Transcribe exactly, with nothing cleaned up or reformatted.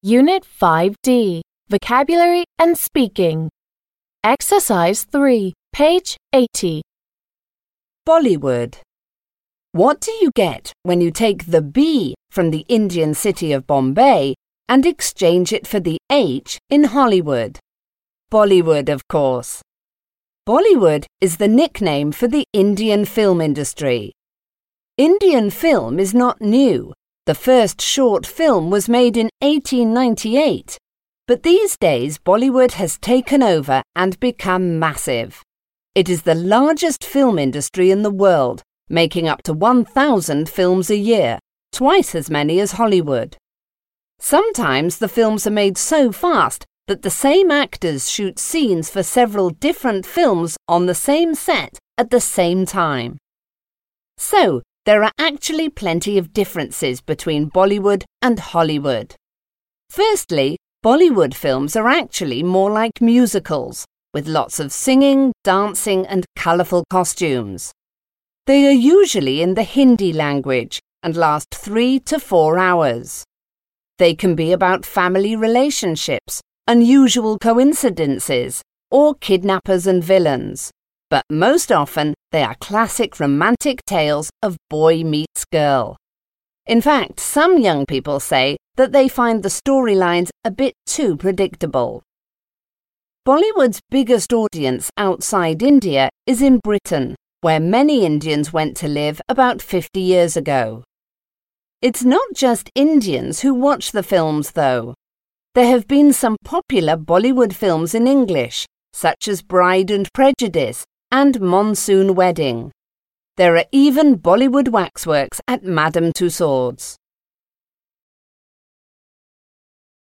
Unit five D, Vocabulary and Speaking. Exercise three, page eighty. Bollywood. What do you get when you take the B from the Indian city of Bombay and exchange it for the H in Hollywood? Bollywood, of course. Bollywood is the nickname for the Indian film industry. Indian film is not new. The first short film was made in eighteen ninety-eight. But these days, Bollywood has taken over and become massive. It is the largest film industry in the world, making up to one thousand films a year, twice as many as Hollywood. Sometimes the films are made so fast that the same actors shoot scenes for several different films on the same set at the same time. So, there are actually plenty of differences between Bollywood and Hollywood. Firstly, Bollywood films are actually more like musicals, with lots of singing, dancing and colourful costumes. They are usually in the Hindi language and last three to four hours. They can be about family relationships, unusual coincidences, or kidnappers and villains. But most often, they are classic romantic tales of boy meets girl. In fact, some young people say that they find the storylines a bit too predictable. Bollywood's biggest audience outside India is in Britain, where many Indians went to live about fifty years ago. It's not just Indians who watch the films, though. There have been some popular Bollywood films in English, such as Bride and Prejudice and Monsoon Wedding. There are even Bollywood waxworks at Madame Tussauds.